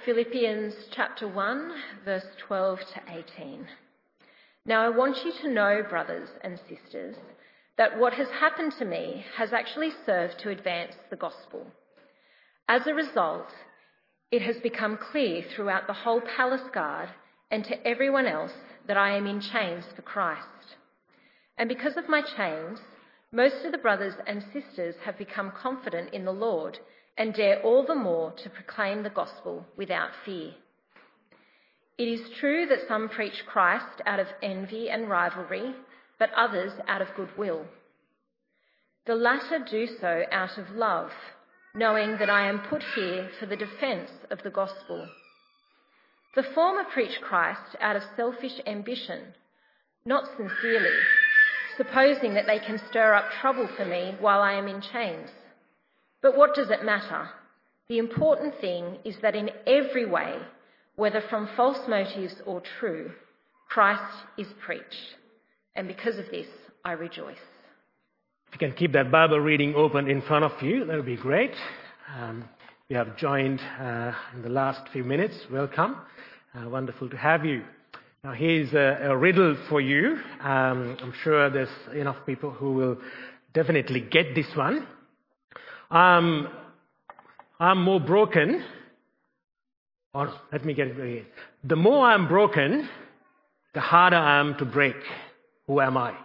Philippians chapter 1, verse 12 to 18. Now I want you to know, brothers and sisters, that what has happened to me has actually served to advance the gospel. As a result, it has become clear throughout the whole palace guard and to everyone else that I am in chains for Christ. And because of my chains, most of the brothers and sisters have become confident in the Lord and dare all the more to proclaim the gospel without fear. It is true that some preach Christ out of envy and rivalry, but others out of goodwill. The latter do so out of love, knowing that I am put here for the defence of the gospel. The former preach Christ out of selfish ambition, not sincerely, supposing that they can stir up trouble for me while I am in chains. But what does it matter? The important thing is that in every way, whether from false motives or true, Christ is preached. And because of this, I rejoice. If you can keep that Bible reading open in front of you, that would be great. You have joined in the last few minutes. Welcome. Wonderful to have you. Now, here's a riddle for you. I'm sure there's enough people who will definitely get this one. I'm more broken. Or let me get it again. The more I'm broken, the harder I am to break. Who am I?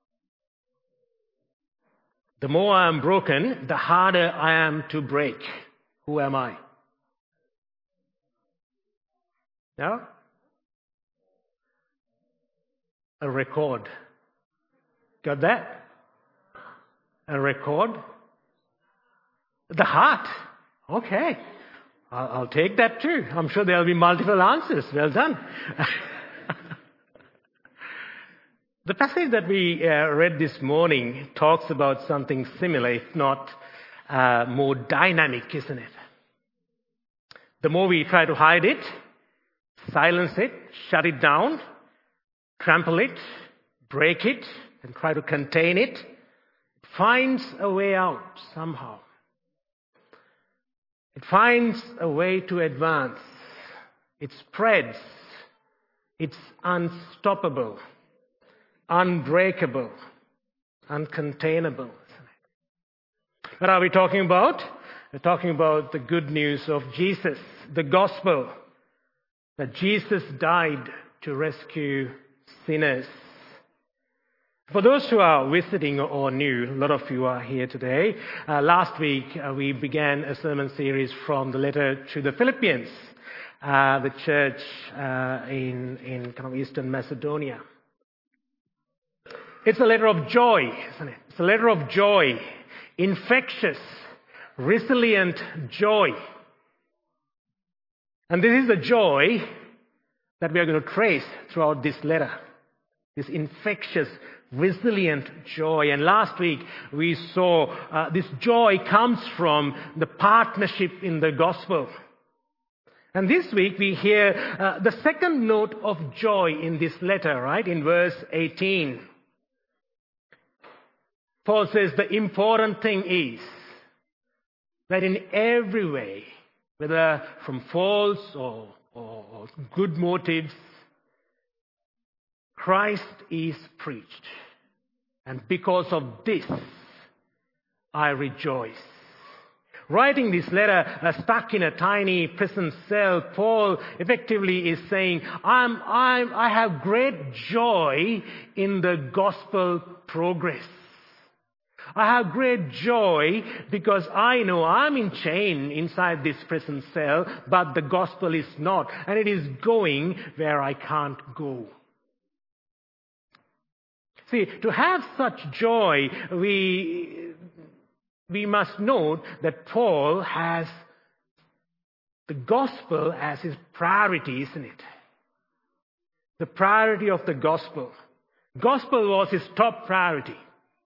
The more I'm broken, the harder I am to break. Who am I? No? A record. Got that? A record? The heart. Okay. I'll take that too. I'm sure there'll be multiple answers. Well done. The passage that we read this morning talks about something similar, if not more dynamic, isn't it? The more we try to hide it, silence it, shut it down, trample it, break it, and try to contain it, it finds a way out somehow. It finds a way to advance. It spreads. It's unstoppable, unbreakable, uncontainable. What are we talking about? We're talking about the good news of Jesus, the gospel, that Jesus died to rescue sinners. For those who are visiting or new, a lot of you are here today. Last week we began a sermon series from the letter to the Philippians, the church in kind of Eastern Macedonia. It's a letter of joy, isn't it? It's a letter of joy, infectious, resilient joy. And this is the joy that we are going to trace throughout this letter. This infectious, resilient joy. And last week we saw this joy comes from the partnership in the gospel. And this week we hear the second note of joy in this letter, right? In verse 18. Paul says the important thing is that in every way, whether from false or good motives, Christ is preached. And because of this, I rejoice. Writing this letter stuck in a tiny prison cell, Paul effectively is saying, I have great joy in the gospel progress. I have great joy because I know I'm in chain inside this prison cell, but the gospel is not, and it is going where I can't go. See, to have such joy, we must note that Paul has the gospel as his priority, isn't it? The priority of the gospel. Gospel was his top priority.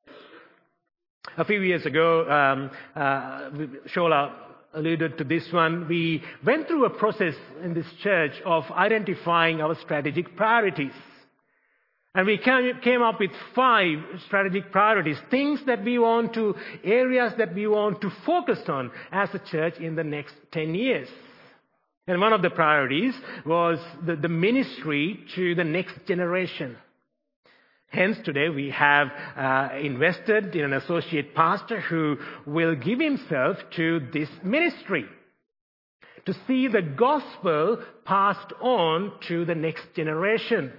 A few years ago, Shola alluded to this one. We went through a process in this church of identifying our strategic priorities. And we came up with 5 strategic priorities, things that we want to, areas that we want to focus on as a church in the next 10 years. And one of the priorities was the ministry to the next generation. Hence, today we have invested in an associate pastor who will give himself to this ministry, to see the gospel passed on to the next generation.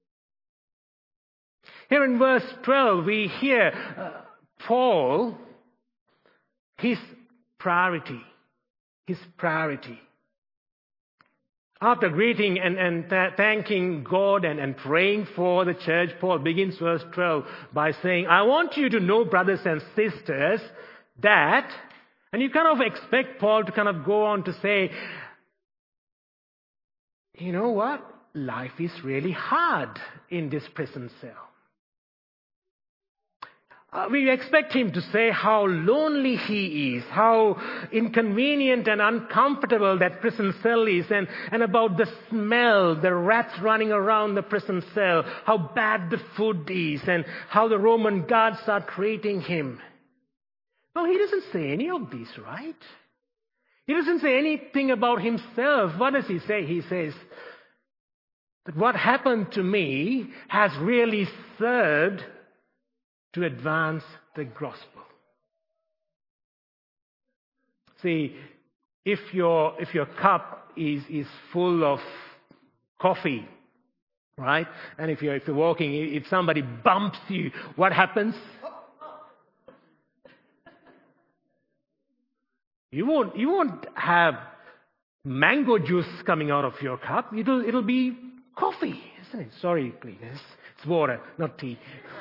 Here in verse 12, we hear Paul, his priority. After greeting and thanking God and praying for the church, Paul begins verse 12 by saying, I want you to know, brothers and sisters, that, and you kind of expect Paul to kind of go on to say, you know what? Life is really hard in this prison cell. We expect him to say how lonely he is, how inconvenient and uncomfortable that prison cell is, and about the smell, the rats running around the prison cell, how bad the food is, and how the Roman guards are treating him. No, he doesn't say any of this, right? He doesn't say anything about himself. What does he say? He says that what happened to me has really served to advance the gospel. See, if your cup is full of coffee, right? And if you're walking, if somebody bumps you, what happens? You won't have mango juice coming out of your cup. It'll be coffee, isn't it? Sorry, cleaners. It's water, not tea.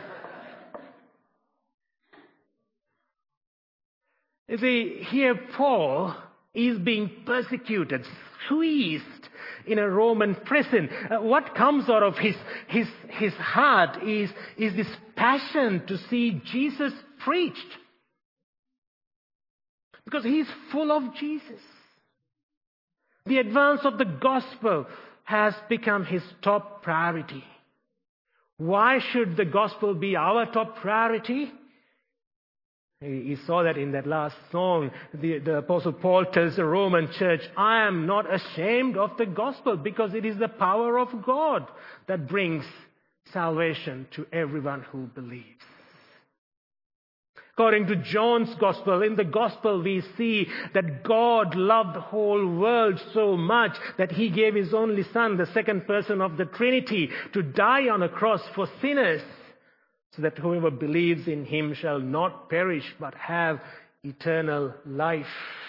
You see, here Paul is being persecuted, squeezed in a Roman prison. What comes out of his heart is this passion to see Jesus preached. Because he's full of Jesus. The advance of the gospel has become his top priority. Why should the gospel be our top priority? You saw that in that last song. The Apostle Paul tells the Roman church, I am not ashamed of the gospel because it is the power of God that brings salvation to everyone who believes. According to John's gospel, in the gospel we see that God loved the whole world so much that he gave his only son, the second person of the Trinity, to die on a cross for sinners, so that whoever believes in him shall not perish but have eternal life.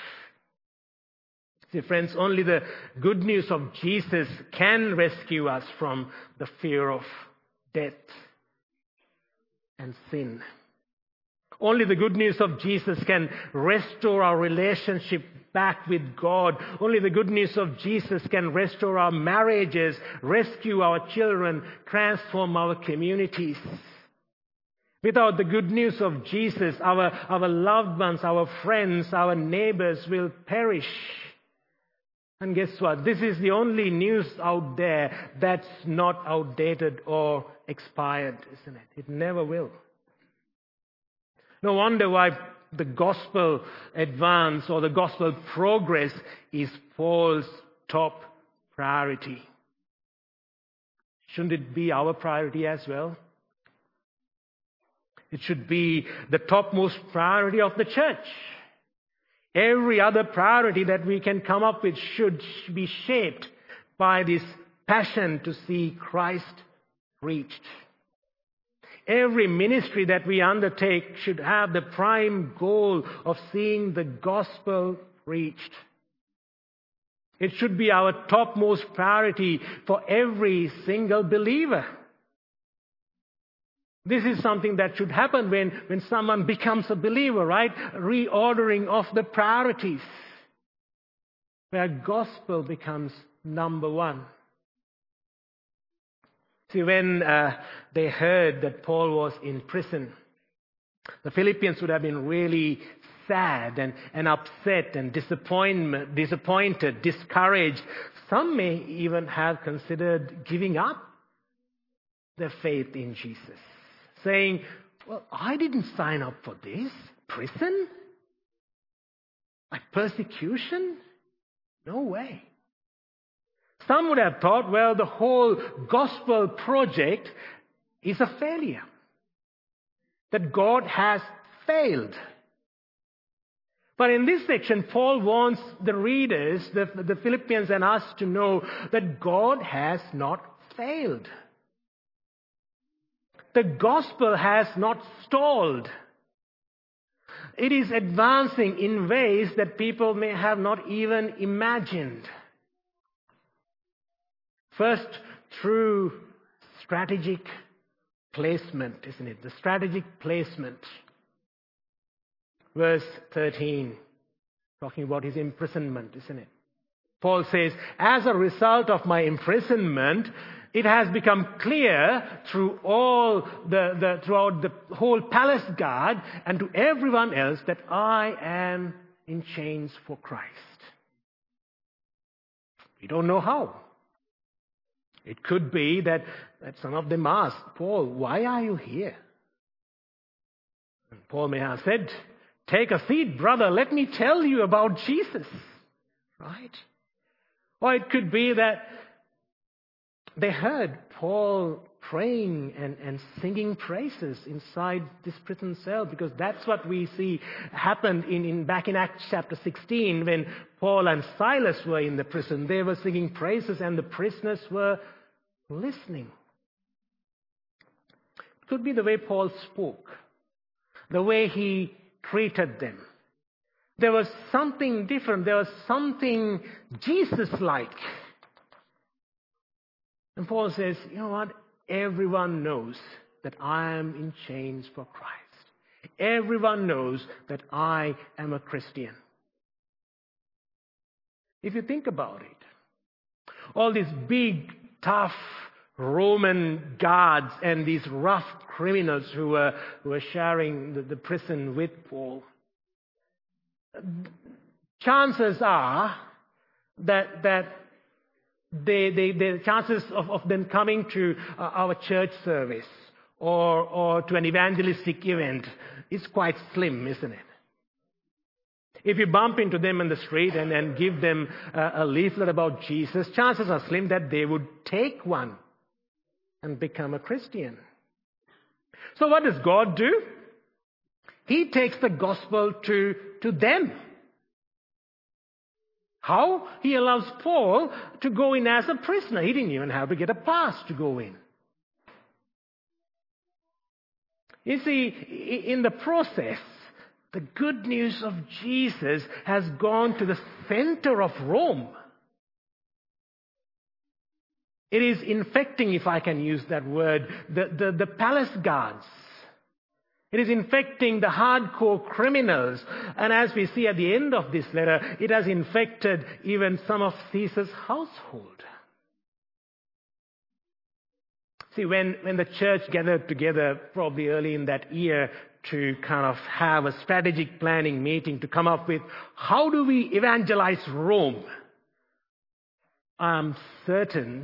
See, friends, only the good news of Jesus can rescue us from the fear of death and sin. Only the good news of Jesus can restore our relationship back with God. Only the good news of Jesus can restore our marriages, rescue our children, transform our communities. Without the good news of Jesus, our loved ones, our friends, our neighbors will perish. And guess what? This is the only news out there that's not outdated or expired, isn't it? It never will. No wonder why the gospel advance or the gospel progress is Paul's top priority. Shouldn't it be our priority as well? It should be the topmost priority of the church. Every other priority that we can come up with should be shaped by this passion to see Christ reached. Every ministry that we undertake should have the prime goal of seeing the gospel reached. It should be our topmost priority for every single believer. This is something that should happen when someone becomes a believer, right? Reordering of the priorities, where gospel becomes number one. See, when they heard that Paul was in prison, the Philippians would have been really sad and upset and disappointed, discouraged. Some may even have considered giving up their faith in Jesus, saying, well, I didn't sign up for this. Prison? Like persecution? No way. some would have thought, well, the whole gospel project is a failure. That God has failed. But in this section, Paul wants the readers, the Philippians and us to know that God has not failed. The gospel has not stalled. It is advancing in ways that people may have not even imagined. First, through strategic placement, isn't it? The strategic placement. Verse 13, talking about his imprisonment, isn't it? Paul says, as a result of my imprisonment, it has become clear throughout the whole palace guard and to everyone else that I am in chains for Christ. We don't know how. It could be that some of them asked, Paul, why are you here? And Paul may have said, take a seat, brother, let me tell you about Jesus. Right? Or it could be that they heard Paul praying and singing praises inside this prison cell, because that's what we see happened back in Acts chapter 16 when Paul and Silas were in the prison. They were singing praises and the prisoners were listening. It could be the way Paul spoke, the way he treated them. There was something different. There was something Jesus-like. And Paul says, you know what? Everyone knows that I am in chains for Christ. Everyone knows that I am a Christian. If you think about it, all these big, tough Roman guards and these rough criminals who were sharing the prison with Paul, chances are that the chances of them coming to our church service or to an evangelistic event is quite slim, isn't it? If you bump into them in the street and give them a leaflet about Jesus, chances are slim that they would take one and become a Christian. So what does God do? He takes the gospel to them. How? He allows Paul to go in as a prisoner. He didn't even have to get a pass to go in. You see, in the process, the good news of Jesus has gone to the center of Rome. It is infecting, if I can use that word, the palace guards. It is infecting the hardcore criminals. And as we see at the end of this letter, it has infected even some of Caesar's household. See, when the church gathered together probably early in that year to kind of have a strategic planning meeting to come up with how do we evangelize Rome, I'm certain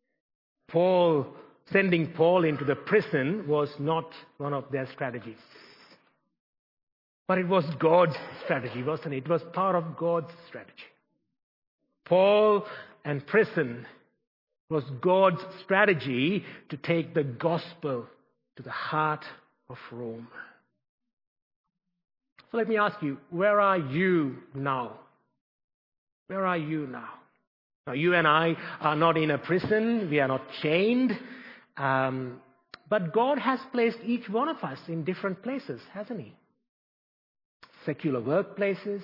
sending Paul into the prison was not one of their strategies. But it was God's strategy, wasn't it? It was part of God's strategy. Paul and prison was God's strategy to take the gospel to the heart of Rome. So let me ask you, where are you now? Where are you now? Now, you and I are not in a prison. We are not chained. But God has placed each one of us in different places, hasn't He? Secular workplaces,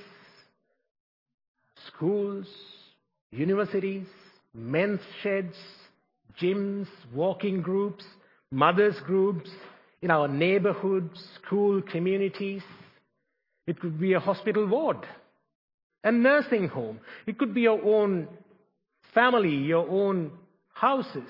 schools, universities, men's sheds, gyms, walking groups, mothers groups, in our neighborhoods, school communities. It could be a hospital ward, a nursing home. It could be your own family, your own houses.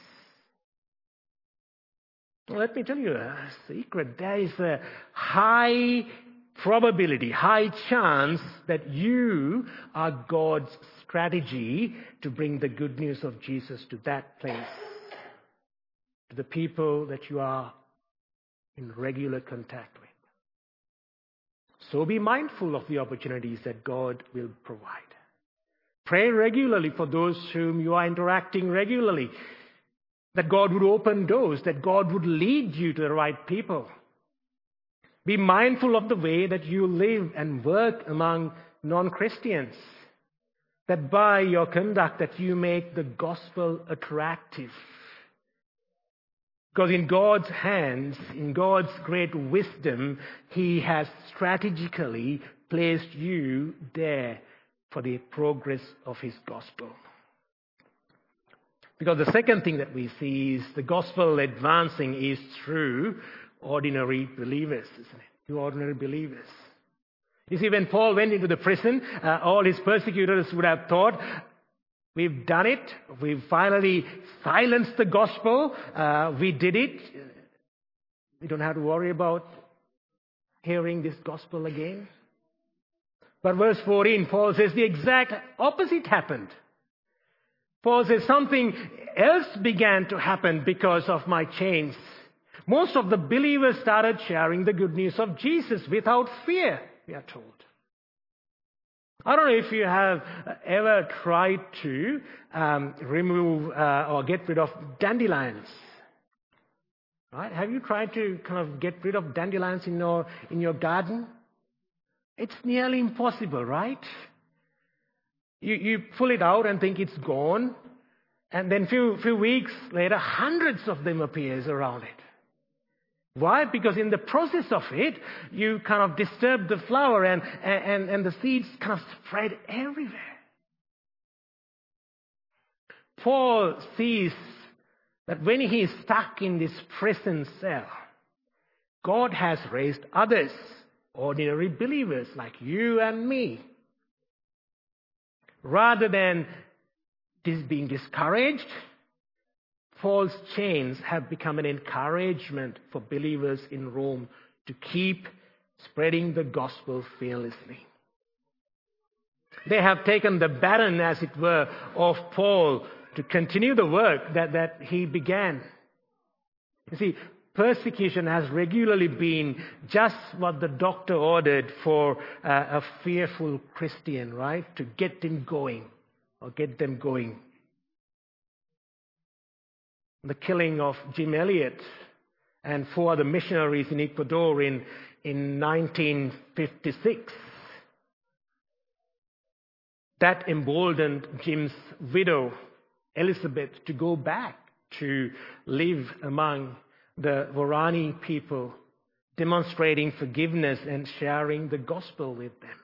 Well, let me tell you a secret. There is a high probability, high chance that you are God's strategy to bring the good news of Jesus to that place, to the people that you are in regular contact with. So be mindful of the opportunities that God will provide. Pray regularly for those whom you are interacting regularly. That God would open doors, that God would lead you to the right people. Be mindful of the way that you live and work among non-Christians. That by your conduct that you make the gospel attractive. Because in God's hands, in God's great wisdom, He has strategically placed you there for the progress of His gospel. Because the second thing that we see is the gospel advancing is through ordinary believers, isn't it? Through ordinary believers. You see, when Paul went into the prison, all his persecutors would have thought, we've done it. We've finally silenced the gospel. We did it. We don't have to worry about hearing this gospel again. But verse 14, Paul says the exact opposite happened. Paul says something else began to happen because of my chains. Most of the believers started sharing the good news of Jesus without fear, we are told. I don't know if you have ever tried to remove or get rid of dandelions. Right? Have you tried to kind of get rid of dandelions in your garden? It's nearly impossible, right? You pull it out and think it's gone, and then few weeks later, hundreds of them appears around it. Why? Because in the process of it, you kind of disturb the flower and the seeds kind of spread everywhere. Paul sees that when he is stuck in this prison cell, God has raised others, ordinary believers like you and me. Rather than being discouraged, Paul's chains have become an encouragement for believers in Rome to keep spreading the gospel fearlessly. They have taken the baton, as it were, of Paul to continue the work that he began. You see, persecution has regularly been just what the doctor ordered for a fearful Christian, right? To get him going or get them going. The killing of Jim Elliot and 4 other missionaries in Ecuador in 1956. That emboldened Jim's widow, Elizabeth, to go back to live among the Warani people, demonstrating forgiveness and sharing the gospel with them.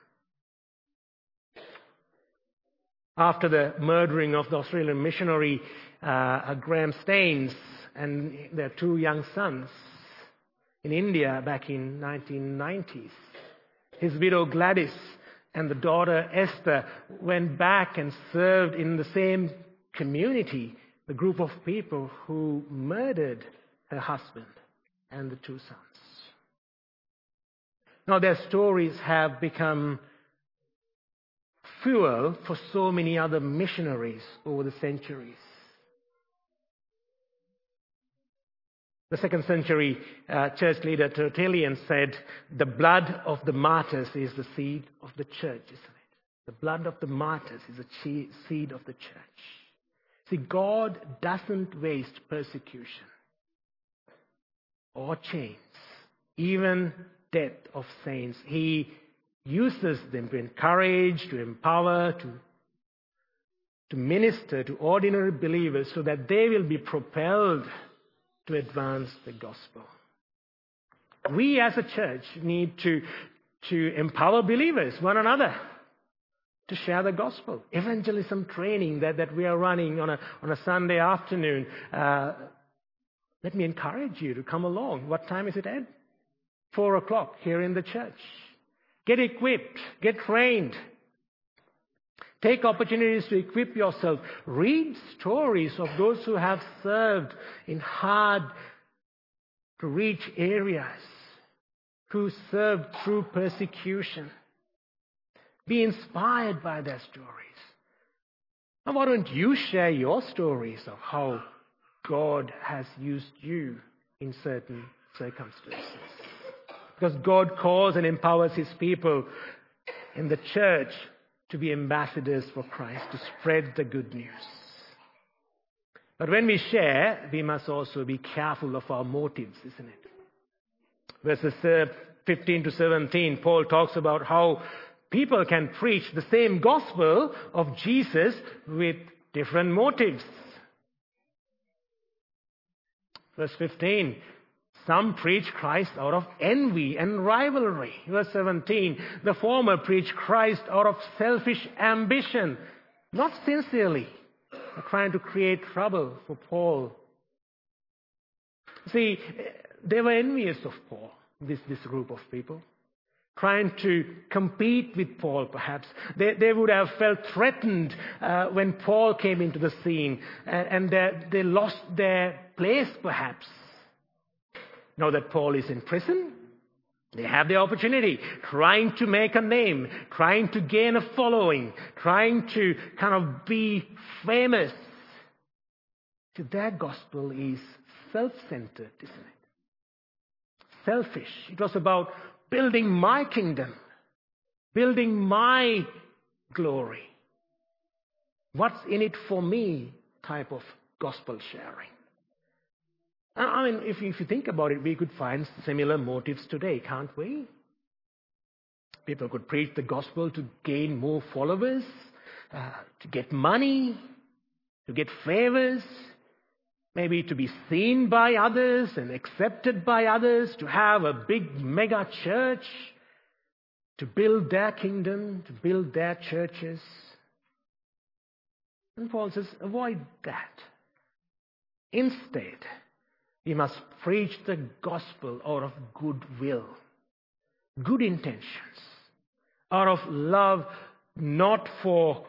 After the murdering of the Australian missionary Graham Staines and their 2 young sons in India back in 1990s, his widow Gladys and the daughter Esther went back and served in the same community, the group of people who murdered her husband and the 2 sons. Now their stories have become fuel for so many other missionaries over the centuries. The 2nd century church leader Tertullian said, the blood of the martyrs is the seed of the church, isn't it? The blood of the martyrs is the seed of the church. See, God doesn't waste persecution or chains, even death of saints. He uses them to encourage, to empower, to minister to ordinary believers so that they will be propelled to advance the gospel. We as a church need to empower believers, one another, to share the gospel. Evangelism training that we are running on a Sunday afternoon. Let me encourage you to come along. What time is it, Ed? 4:00 here in the church. Get equipped. Get trained. Take opportunities to equip yourself. Read stories of those who have served in hard-to-reach areas, who served through persecution. Be inspired by their stories. And why don't you share your stories of how God has used you in certain circumstances? Because God calls and empowers His people in the church to be ambassadors for Christ, to spread the good news. But when we share, we must also be careful of our motives, isn't it? Verses 15 to 17, Paul talks about how people can preach the same gospel of Jesus with different motives. Verse 15, some preach Christ out of envy and rivalry. Verse 17, the former preach Christ out of selfish ambition, not sincerely, but trying to create trouble for Paul. See, they were envious of Paul, this group of people, trying to compete with Paul perhaps. They would have felt threatened when Paul came into the scene, and they lost their place perhaps. Now that Paul is in prison, they have the opportunity, trying to make a name, trying to gain a following, trying to kind of be famous. So their gospel is self-centered, isn't it? Selfish. It was about building my kingdom, building my glory. What's in it for me type of gospel sharing. I mean, if you think about it, we could find similar motives today, can't we? People could preach the gospel to gain more followers, to get money, to get favors, maybe to be seen by others and accepted by others, to have a big mega church, to build their kingdom, to build their churches. And Paul says, avoid that. Instead, we must preach the gospel out of goodwill, good intentions, out of love, not for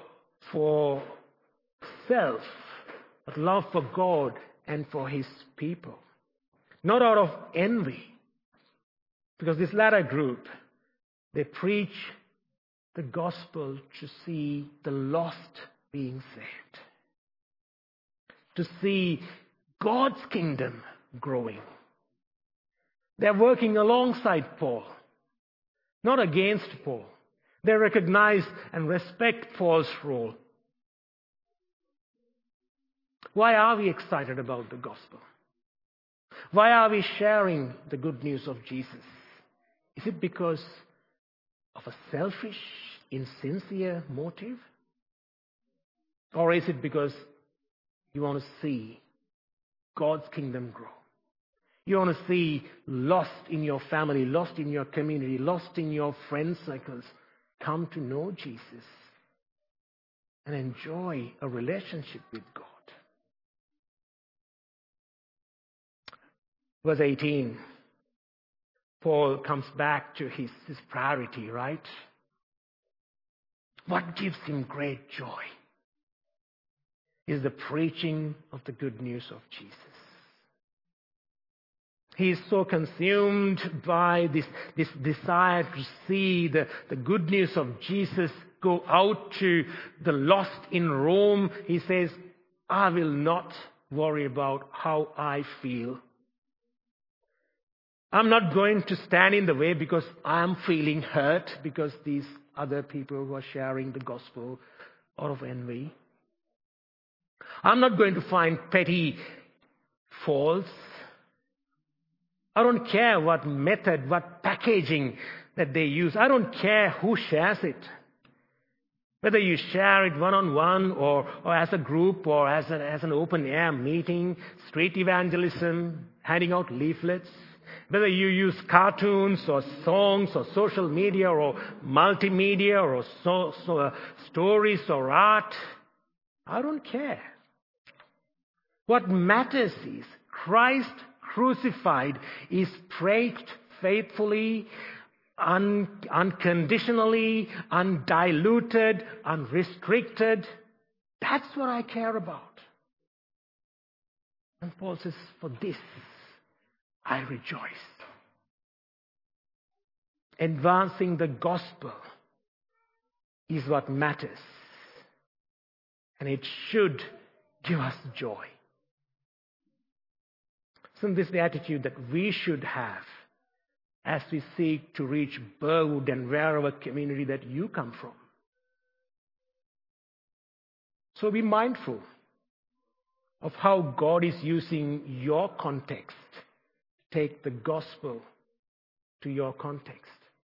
self, but love for God and for His people. Not out of envy, because this latter group, they preach the gospel to see the lost being saved, to see God's kingdom growing. They're working alongside Paul, not against Paul. They recognize and respect Paul's role. Why are we excited about the gospel? Why are we sharing the good news of Jesus? Is it because of a selfish, insincere motive? Or is it because you want to see God's kingdom grow? You want to see lost in your family, lost in your community, lost in your friend circles come to know Jesus and enjoy a relationship with God. Verse 18, Paul comes back to his priority, right? What gives him great joy is the preaching of the good news of Jesus. He is so consumed by this desire to see the good news of Jesus go out to the lost in Rome. He says, I will not worry about how I feel. I'm not going to stand in the way because I'm feeling hurt because these other people who are sharing the gospel out of envy. I'm not going to find petty faults. I don't care what method, what packaging that they use. I don't care who shares it. Whether you share it one-on-one or as a group or as an open-air meeting, street evangelism, handing out leaflets. Whether you use cartoons or songs or social media or multimedia or stories or art. I don't care. What matters is Christ crucified is preached faithfully, unconditionally, undiluted, unrestricted. That's what I care about. And Paul says, for this I rejoice. Advancing the gospel is what matters. And it should give us joy. Isn't this the attitude that we should have as we seek to reach Burwood and wherever community that you come from? So be mindful of how God is using your context to take the gospel to your context.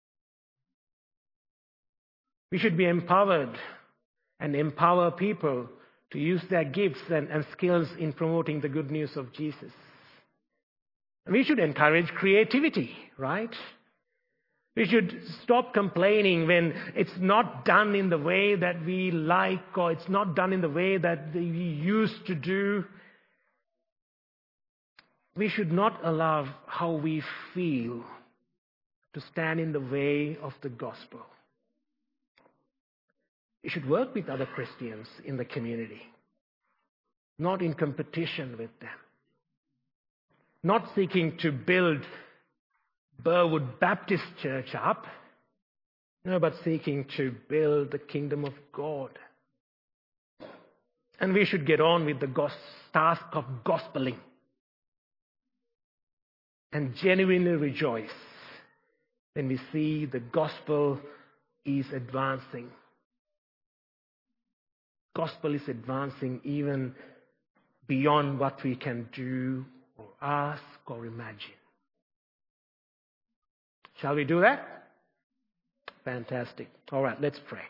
We should be empowered and empower people to use their gifts and skills in promoting the good news of Jesus. And we should encourage creativity, right? We should stop complaining when it's not done in the way that we like, or it's not done in the way that we used to do. We should not allow how we feel to stand in the way of the gospel. We should work with other Christians in the community, not in competition with them. Not seeking to build Burwood Baptist Church up, but seeking to build the kingdom of God. And we should get on with the task of gospeling and genuinely rejoice when we see the gospel is advancing. Gospel is advancing even beyond what we can do or ask or imagine. Shall we do that? Fantastic. All right, let's pray.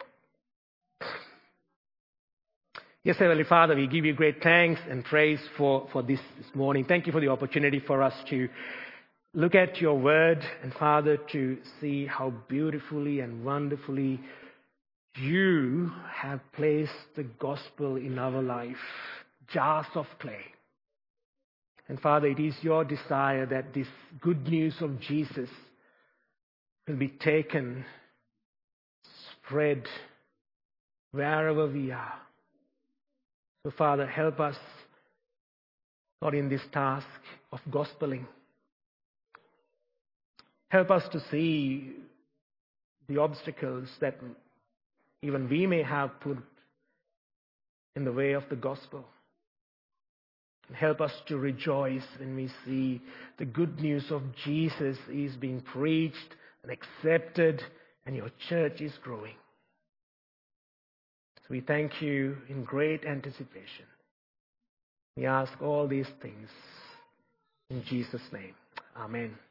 Yes, Heavenly Father, we give you great thanks and praise for this morning. Thank you for the opportunity for us to look at your word and, Father, to see how beautifully and wonderfully you have placed the gospel in our life, jars of clay. And Father, it is your desire that this good news of Jesus will be taken, spread wherever we are. So Father, help us, Lord, in this task of gospeling. Help us to see the obstacles that even we may have put in the way of the gospel. And help us to rejoice when we see the good news of Jesus is being preached and accepted, and your church is growing. So we thank you in great anticipation. We ask all these things in Jesus' name. Amen.